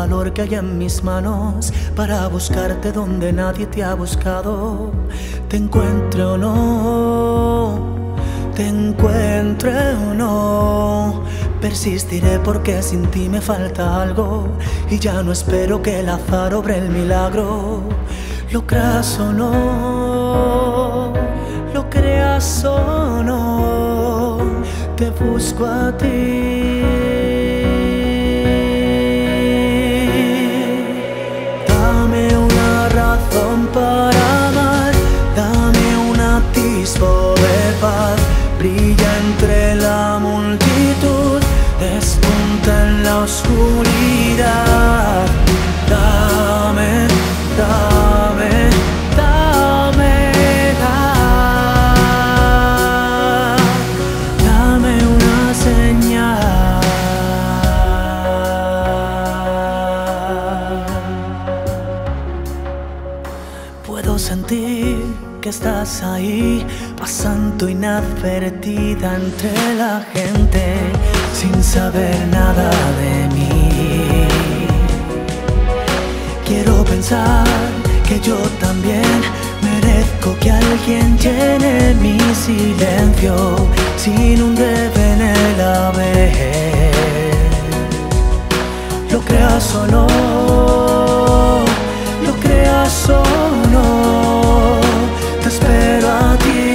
valor que hay en mis manos para buscarte donde nadie te ha buscado. Te encuentre o no, te encuentre o no, persistiré porque sin ti me falta algo y ya no espero que el azar obre el milagro. Lo creas o no, lo creas o no, te busco a ti. Dame una razón para amar, dame un atisbo de paz. Brilla entre la multitud, despunta en la oscuridad. Dame, dame, dame una señal. Puedo sentir que estás ahí, pasando inadvertida entre la gente, sin saber nada de mí. Quiero pensar que yo también merezco que alguien llene mi silencio, sin un debe en el haber. Lo creas o no, lo creas o no, te espero a ti.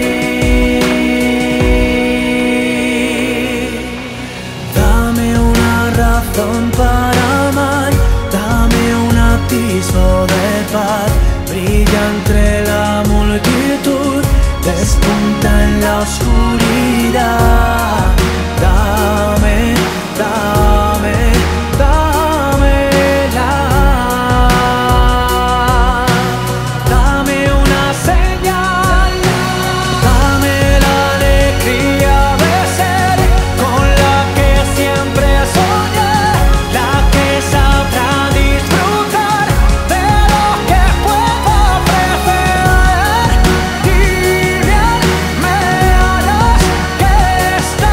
Dame una razón para amar, dame un atisbo de paz. Brilla entre la multitud, despunta en la oscuridad. Dame, dame, dámela. Dame una señal, dame la alegría de ser con la que siempre soñé, la que sabrá disfrutar de lo que puedo ofrecer. Y bien me harás que esta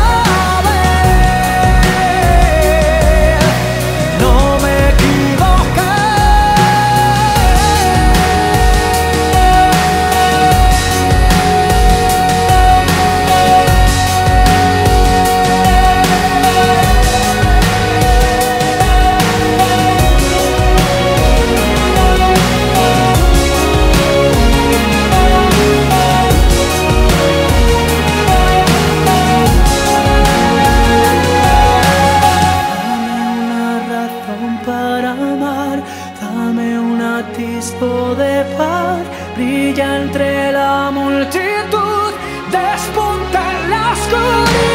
vez no me equivoqué. Para amar, dame un atisbo de paz. Brilla entre la multitud, despunta en la oscuridad.